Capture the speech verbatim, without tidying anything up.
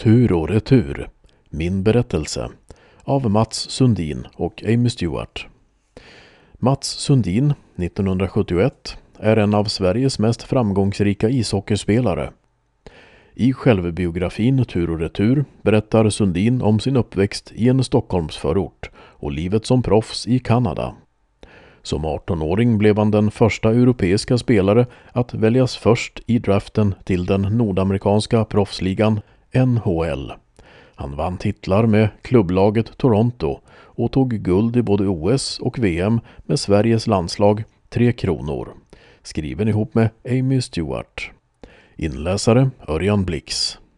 Tur och retur. Min berättelse av Mats Sundin och Amy Stewart. Mats Sundin, nittonhundrasjuttioett, är en av Sveriges mest framgångsrika ishockeyspelare. I självbiografin Tur och retur berättar Sundin om sin uppväxt i en Stockholmsförort och livet som proffs i Kanada. Som arton-åring blev han den första europeiska spelare att väljas först i draften till den nordamerikanska proffsligan N H L. Han vann titlar med klubblaget Toronto och tog guld i både O S och V M med Sveriges landslag Tre Kronor. Skriven ihop med Amy Stewart. Inläsare Örjan Blix.